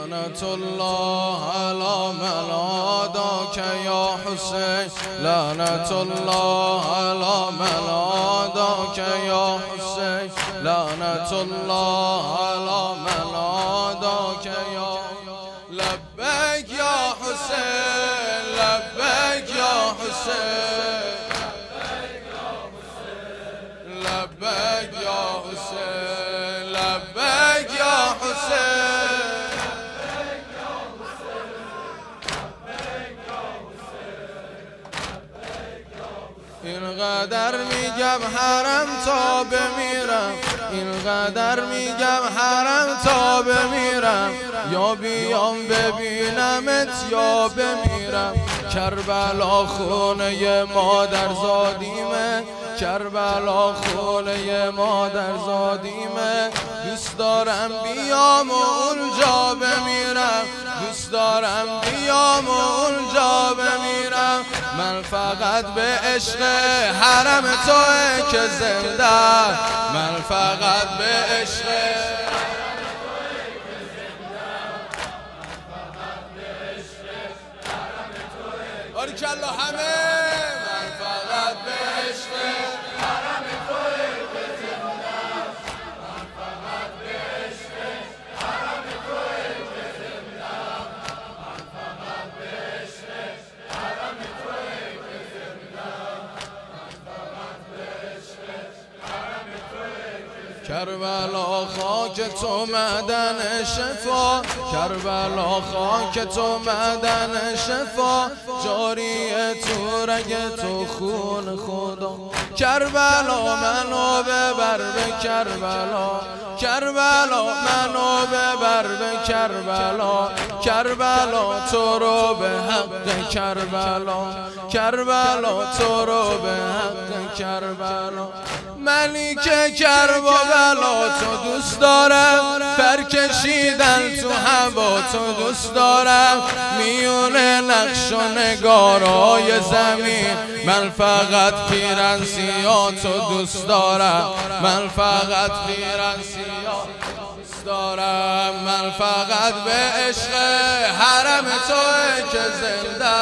لعنت الله على من عاداك يا حسين لعنت الله على من عاداك يا حسين لعنت الله على من عاداك يا لبيك يا حسين لبيك يا حسين لبيك يا حسين لبيك يا حسين اینقدر میگم حرم تا بمیرم اینقدر میگم حرم تا بمیرم یا بیام ببینمت یا بمیرم کربلا خونه مادر زادیمه کربلا خونه مادر زادیمه دوست دارم بیام و اونجا بمیرم دوست دارم بیام و اونجا بمیرم من فقط به عشق حرم توئه که زنده من فقط به عشق حرم توئه که زنده من فقط به عشق حرم توئه باریکالله همه من فقط به عشق حرم توئه که زنده من فقط به عشق حرم توئه که زنده من فقط به عشق حرم توئه که زنده من فقط به عشق حرم توئه که کربلا خاک تو معدن شفا کربلا خاک تو معدن شفا جاری تو رگ تو خون خدا کربلا منو ببر به کربلا کربلا منو ببر به کربلا کربلا تو رو به حق کربلا کربلا تو رو به حق کربلا ملیک کربلا تو دوست دارم پر کشیدن تو هوا تو دوست دارم میونه نقش و نگارای زمین من فقط پیرن سیاه تو دوست دارم من فقط پیرن سیاه دوست دارم من فقط به عشق حرم توئه که زنده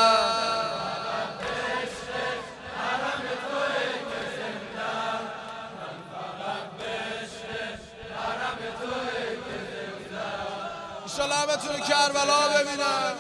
انشالله همه تون کربلا ببینم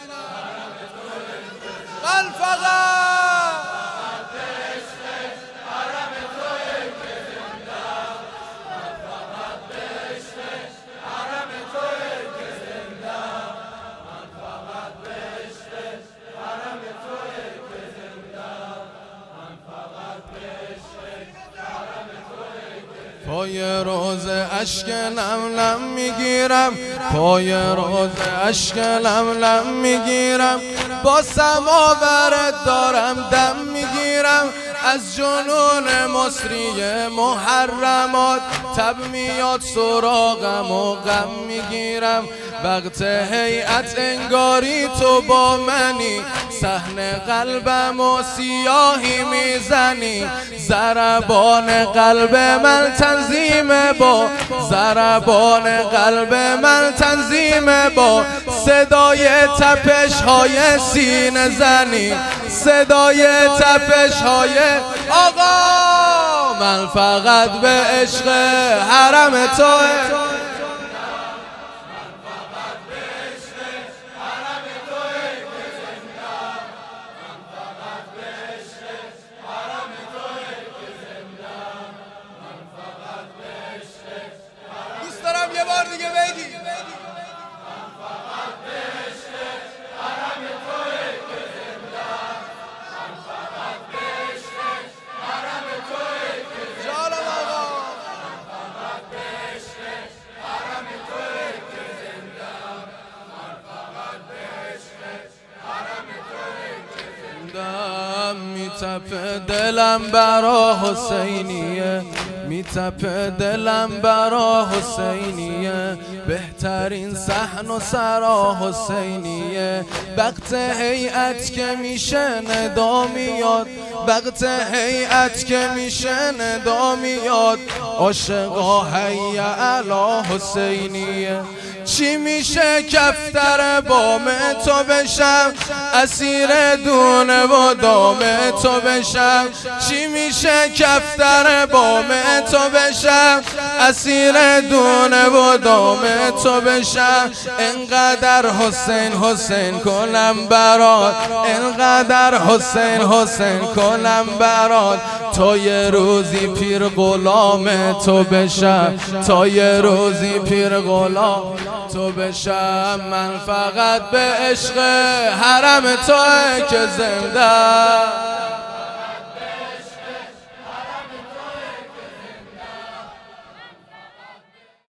من فقط به عشق حرم توئه که زنده من فقط به عشق حرم توئه که زنده من فقط به عشق حرم توئه که زنده من فقط به عشق حرم توئه که پای روز اشک لم میگیرم پای روز اشک لم میگیرم با سماورت دارم دم میگیرم از جنون مصری محرمات تب میاد سراغم و غم میگیرم وقت هیئت انگاری تو با منی صحن قلبم و سیاهی میزنی ضربان قلب من تنظیم با ضربان قلب من تنظیم با صدای تپش های سینه زنی صدای تپش های آقا من فقط به عشق حرم توئه یه بار دیگه بگی من فقط به عشق حرم توئه که زنده من فقط به عشق حرم توئه که زنده جانم آقا من فقط به عشق حرم توئه که زنده من فقط به عشق حرم توئه که زنده میتپه دلم برا حسینیه میتپه دلم برا حسینیه بهترین صحن و سرا حسینیه وقت هیئت که میشه ندا میاد وقت هیئت که میشه ندا میاد عاشقا حی علی حسینیه چی میشه کفتر بام تو بشم، اسیر دونه و دام تو بشم. چی میشه کفتر بام تو بشم، اسیر دونه و دام تو بشم. انقدر حسین حسین کنم برات، انقدر حسین حسین کنم برات، تا یه روزی پیر غلام تو بشم، تا یه روزی پیر غلام تو بشم. من فقط به عشق حرم توئه که زنده